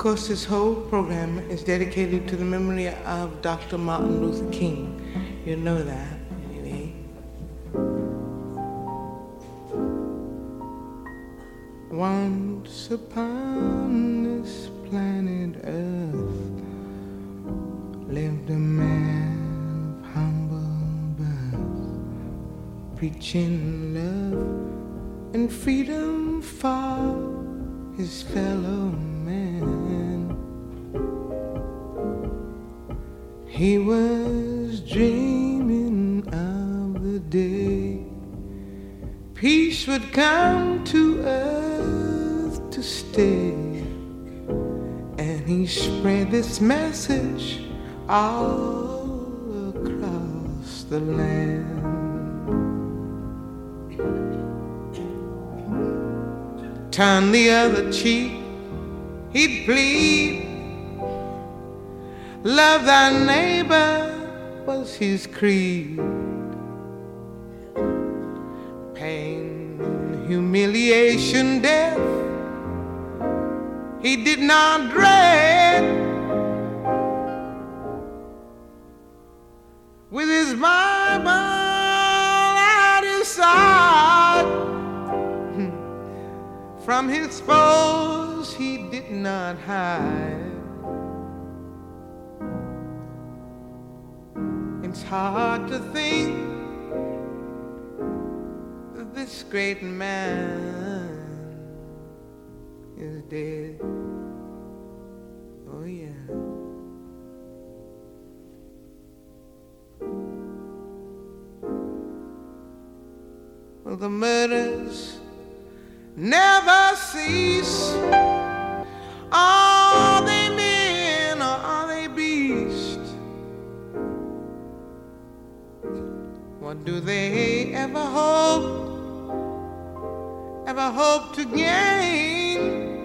course, this whole program is dedicated to the memory of Dr. Martin Luther King. You know that, anyway. Once upon this planet Earth lived a man of humble birth, preaching love and freedom for his fellow man. He was dreaming of the day peace would come to earth to stay, and he spread this message all across the land. Turn the other cheek, he'd plead. Love thy neighbor was his creed. Pain, humiliation, death, he did not dread. With his Bible at his side, from his foes he did not hide. It's hard to think that this great man is dead. Oh yeah. Well, the murders never cease. Are they men or are they beasts? What do they ever hope to gain?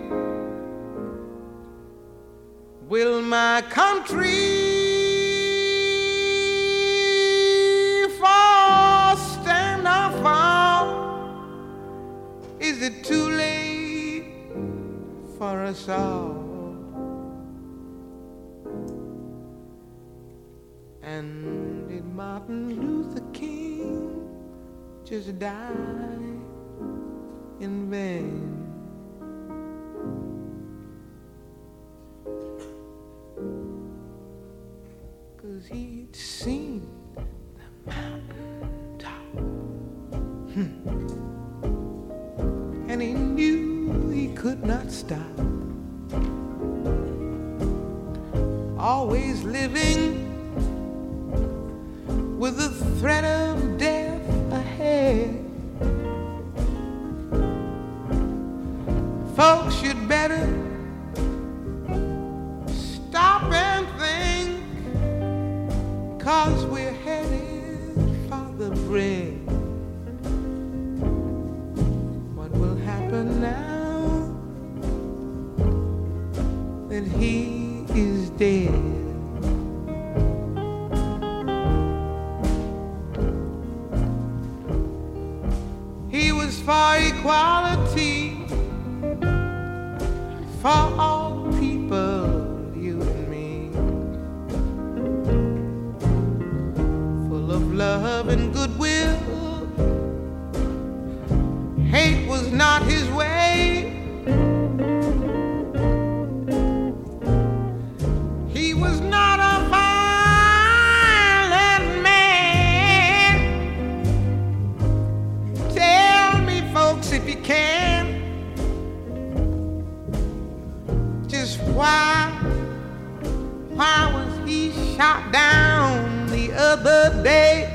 Will my country fall, stand or fall? Is it too late for us all? And did Martin Luther King just die in vain? Cause he'd seen the mountain top, and he knew he could not stop. Always living with the threat of death ahead. Folks, you'd better stop and think, 'cause we're headed for the brink. What will happen now that he is dead? For equality, for all people, you and me, full of love and goodwill. Hate was not his way. He was not a violent man. Tell me, folks, if you can, just why was he shot down the other day?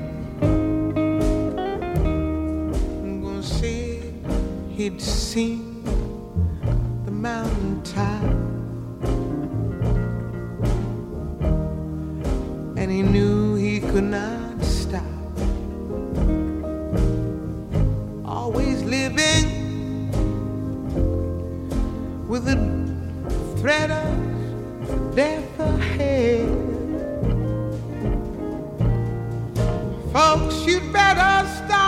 I'm gonna say he'd seen the mountaintop, and he knew he could not stop. Always living with the threat of death ahead. Folks, you'd better stop